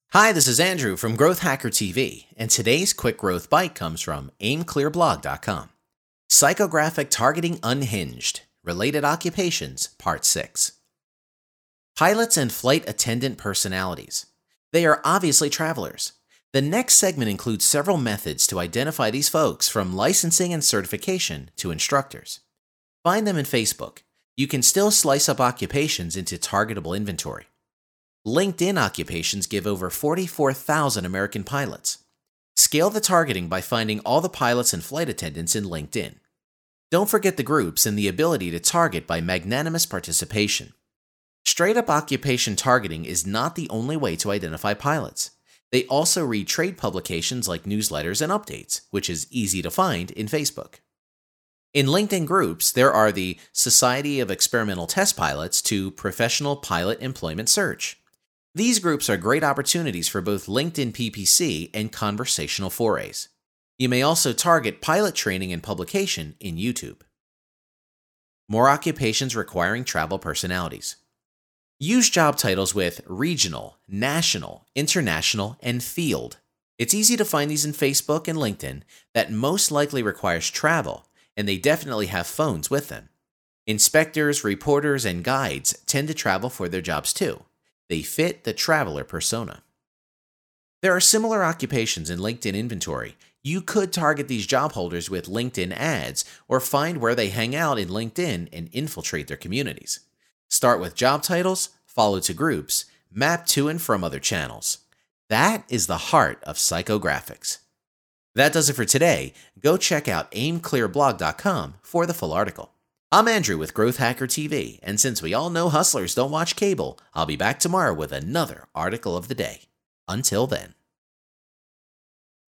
Hi, this is Andrew from Growth Hacker TV, and today's quick growth bite comes from aimclearblog.com. Psychographic Targeting Unhinged, Related Occupations, Part 6. Pilots and flight attendant personalities. They are obviously travelers. The next segment includes several methods to identify these folks, from licensing and certification to instructors. Find them in Facebook. You can still slice up occupations into targetable inventory. LinkedIn occupations give over 44,000 American pilots. Scale the targeting by finding all the pilots and flight attendants in LinkedIn. Don't forget the groups and the ability to target by magnanimous participation. Straight-up occupation targeting is not the only way to identify pilots. They also read trade publications like newsletters and updates, which is easy to find in Facebook. In LinkedIn groups, there are the Society of Experimental Test Pilots to Professional Pilot Employment Search. These groups are great opportunities for both LinkedIn PPC and conversational forays. You may also target pilot training and publication in YouTube. More occupations requiring travel personalities. Use job titles with regional, national, international, and field. It's easy to find these in Facebook and LinkedIn that most likely requires travel, and they definitely have phones with them. Inspectors, reporters, and guides tend to travel for their jobs too. They fit the traveler persona. There are similar occupations in LinkedIn inventory. You could target these job holders with LinkedIn ads or find where they hang out in LinkedIn and infiltrate their communities. Start with job titles, follow to groups, map to and from other channels. That is the heart of psychographics. That does it for today. Go check out aimclearblog.com for the full article. I'm Andrew with Growth Hacker TV, and since we all know hustlers don't watch cable, I'll be back tomorrow with another article of the day. Until then.